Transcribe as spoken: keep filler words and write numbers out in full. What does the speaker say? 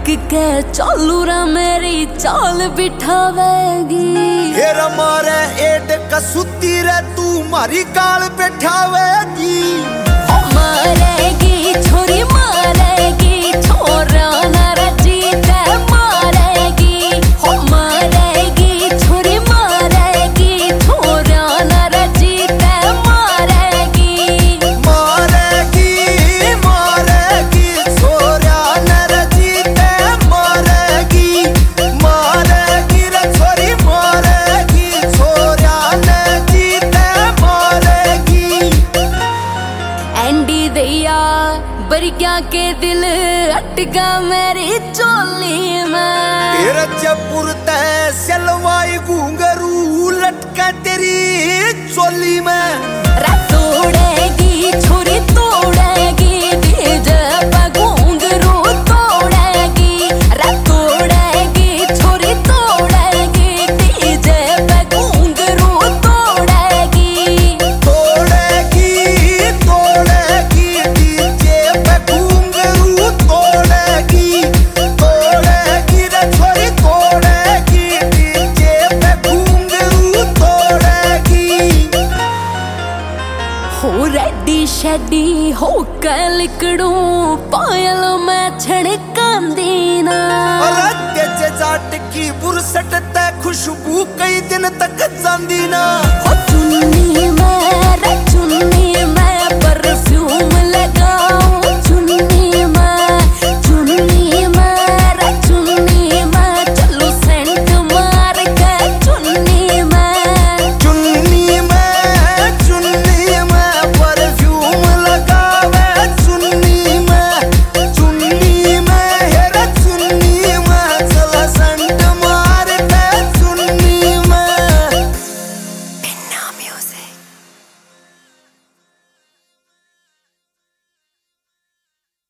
के चालू रा मेरी चाल बिठावेगी। हेरा मारे एड कसुती रे तू मारी गाल बैठावेगी। मारेगी छोरी मारेगी, छोरा नारा जीते मारेगी। हो मारेगी छोरी मारेगी, छोरा नारा जीते मारेगी। मारेगी मारेगी छोरा नारा जीते मारेगी। मारेगी रे छोरी मारेगी, छोरा ने जीते मारेगी। एंडी दैया बरिया के दिल अटका मेरी चोली में। तेरा जयपुर तय सलवाई घूंघरू लटका तेरी चोली में। तोड़ेगी छोरी तोड़ेगी, डीजे पे घूंघरू तोड़ेगी। तोड़ेगी छोरी तोड़ेगी, डीजे पे घूंघरू तोड़ेगी। तोड़ेगी तोड़ेगी डीजे पे घूंघरू तोड़ेगी। तोड़ेगी रे छोरी तोड़ेगी, डीजे पे घूंघरू तोड़ेगी। हो रेडी शेडी हो के लिकड़ू पायल में छड़कांदी ना। तेजे जाट की बुरसट ते खुशबू कई दिन तक जांदी ना।